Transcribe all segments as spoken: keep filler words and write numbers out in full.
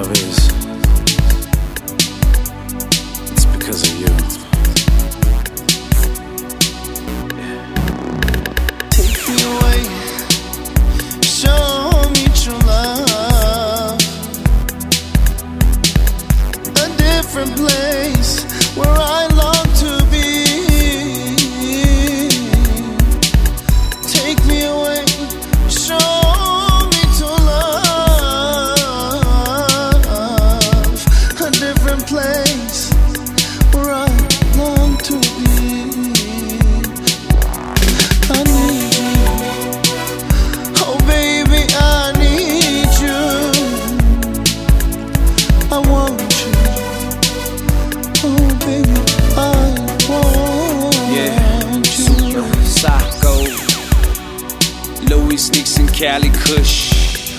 love is, it's because of you. Take me away, show me true love. A different place where I long to be. Take me away, show me true love. A different place where I long to be. I need you, oh baby, I need you. I want you, oh baby, I want Yeah, you. super psycho. Louis sneaks and Cali Kush.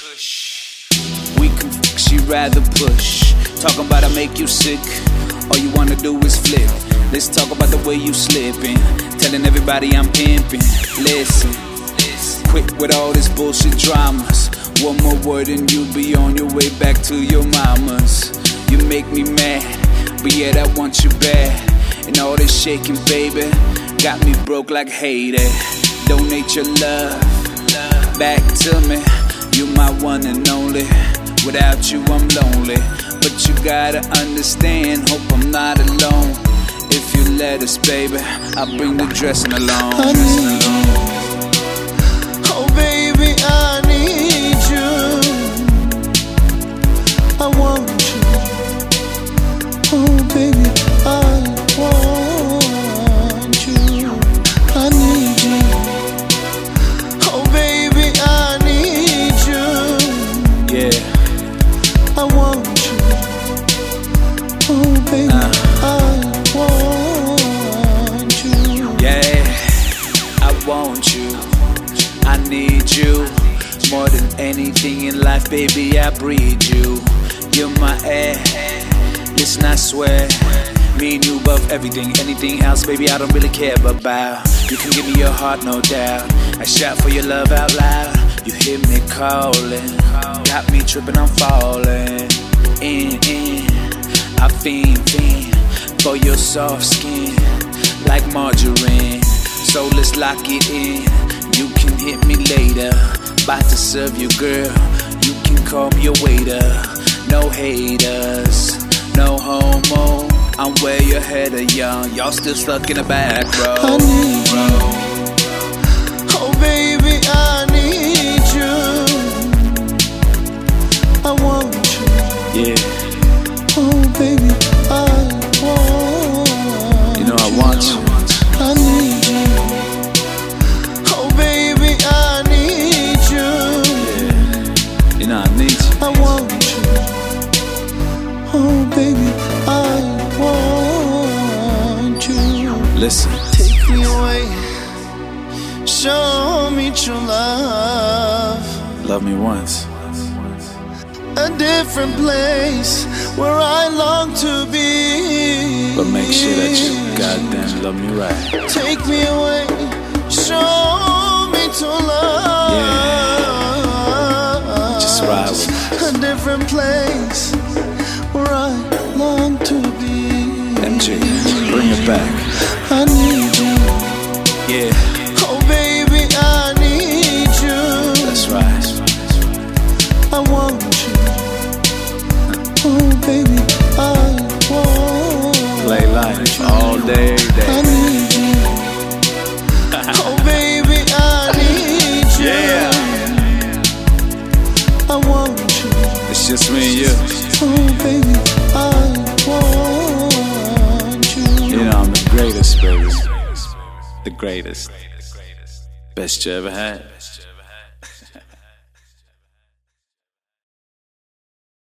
We can f, she rather push. Talking about I make you sick. All you wanna do is flip. Let's talk about the way you slipping. Telling everybody I'm pimping. Listen, quit with all this bullshit dramas. One more word and you'll be on your way back to your mama's. You make me mad, but yet I want you bad. And all this shaking, baby, got me broke like Haiti. Donate your love back to me. You my one and only. Without you I'm lonely, but you gotta understand, hope I'm not alone. If you let us, baby, I'll bring the dressing along. I need you, oh baby, I need you. I want you, oh baby, I want you. I need you, oh baby, I need you. Yeah. I want you, oh baby, Uh. I want you. Yeah, I want you, I need you. More than anything in life, baby, I breathe you. You're my air, listen, I swear. Me and you above everything, anything else, baby, I don't really care about. You can give me your heart, no doubt. I shout for your love out loud. You hear me calling, got me tripping, I'm falling. In, in, I fiend, fiend for your soft skin, like margarine. So let's lock it in. You can hit me later. About to serve you, girl. You can call me a waiter. No haters, no homo. I'm way ahead of y'all. Y'all still stuck in the back row. I need you, oh baby, I need you. I want you, Yeah, oh baby, I want you know I want you. I need you, oh baby, I need you. Yeah, you know I need you. I want you, oh baby, I want you. Listen, Take me away, show me true love. love me once. A different place where I long to be. But make sure that you goddamn love me right. Take me away, show me to love. Yeah, just ride with me. A different place where I long to be. M G, bring it back. I need you, Yeah, oh baby, I need you. that's right. I want you, oh baby, I want Play life all day, every I day. need you, oh baby, I need you. Yeah, I want you, it's just me and you. oh baby, I want you. You know I'm the greatest, baby. The greatest. Best you ever had.